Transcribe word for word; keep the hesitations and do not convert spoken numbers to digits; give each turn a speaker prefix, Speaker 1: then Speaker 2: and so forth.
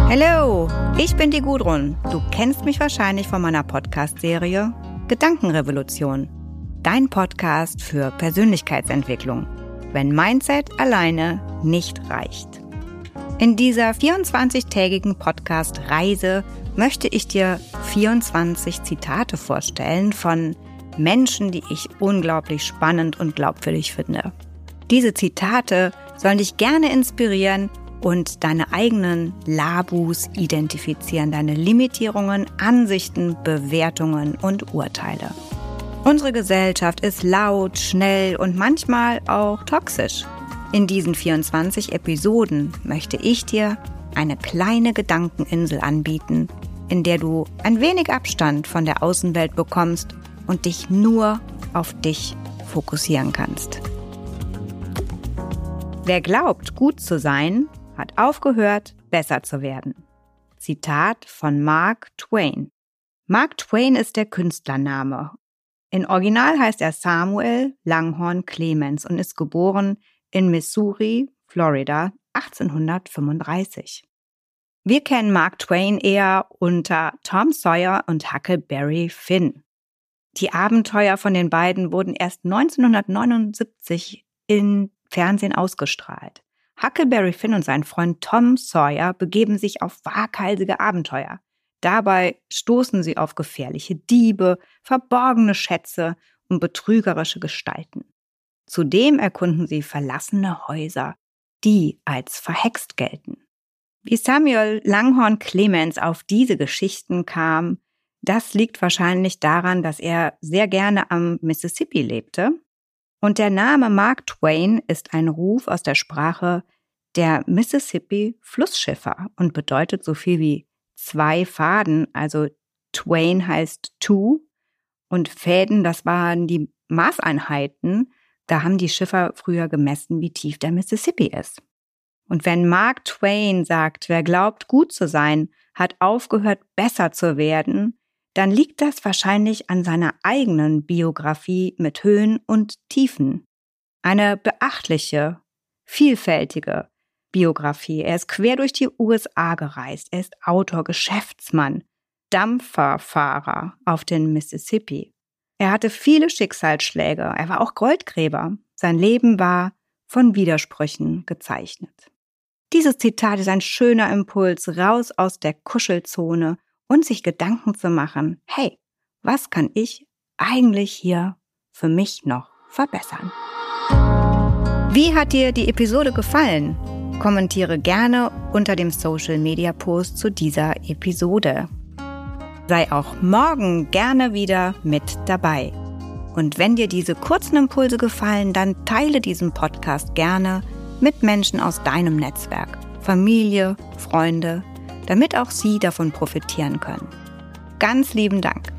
Speaker 1: Hallo, ich bin die Gudrun. Du kennst mich wahrscheinlich von meiner Podcast-Serie Gedankenrevolution. Dein Podcast für Persönlichkeitsentwicklung, wenn Mindset alleine nicht reicht. In dieser vierundzwanzigtägigen Podcast-Reise möchte ich dir vierundzwanzig Zitate vorstellen von Menschen, die ich unglaublich spannend und glaubwürdig finde. Diese Zitate sollen dich gerne inspirieren und deine eigenen Labus identifizieren, deine Limitierungen, Ansichten, Bewertungen und Urteile. Unsere Gesellschaft ist laut, schnell und manchmal auch toxisch. In diesen vierundzwanzig Episoden möchte ich dir eine kleine Gedankeninsel anbieten, in der du ein wenig Abstand von der Außenwelt bekommst und dich nur auf dich fokussieren kannst. Wer glaubt, gut zu sein, hat aufgehört, besser zu werden. Zitat von Mark Twain. Mark Twain ist der Künstlername. In Original heißt er Samuel Langhorne Clemens und ist geboren in Missouri, Florida, achtzehnhundertfünfunddreißig. Wir kennen Mark Twain eher unter Tom Sawyer und Huckleberry Finn. Die Abenteuer von den beiden wurden erst neunzehnhundertneunundsiebzig im Fernsehen ausgestrahlt. Huckleberry Finn und sein Freund Tom Sawyer begeben sich auf waghalsige Abenteuer. Dabei stoßen sie auf gefährliche Diebe, verborgene Schätze und betrügerische Gestalten. Zudem erkunden sie verlassene Häuser, die als verhext gelten. Wie Samuel Langhorne Clemens auf diese Geschichten kam, das liegt wahrscheinlich daran, dass er sehr gerne am Mississippi lebte. Und der Name Mark Twain ist ein Ruf aus der Sprache der Mississippi-Flussschiffer und bedeutet so viel wie zwei Faden, also Twain heißt two und Fäden, das waren die Maßeinheiten, da haben die Schiffer früher gemessen, wie tief der Mississippi ist. Und wenn Mark Twain sagt, wer glaubt, gut zu sein, hat aufgehört, besser zu werden, dann liegt das wahrscheinlich an seiner eigenen Biografie mit Höhen und Tiefen. Eine beachtliche, vielfältige Biografie. Er ist quer durch die U S A gereist. Er ist Autor, Geschäftsmann, Dampferfahrer auf den Mississippi. Er hatte viele Schicksalsschläge. Er war auch Goldgräber. Sein Leben war von Widersprüchen gezeichnet. Dieses Zitat ist ein schöner Impuls raus aus der Kuschelzone und sich Gedanken zu machen, hey, was kann ich eigentlich hier für mich noch verbessern? Wie hat dir die Episode gefallen? Kommentiere gerne unter dem Social-Media-Post zu dieser Episode. Sei auch morgen gerne wieder mit dabei. Und wenn dir diese kurzen Impulse gefallen, dann teile diesen Podcast gerne mit Menschen aus deinem Netzwerk, Familie, Freunde, damit auch sie davon profitieren können. Ganz lieben Dank.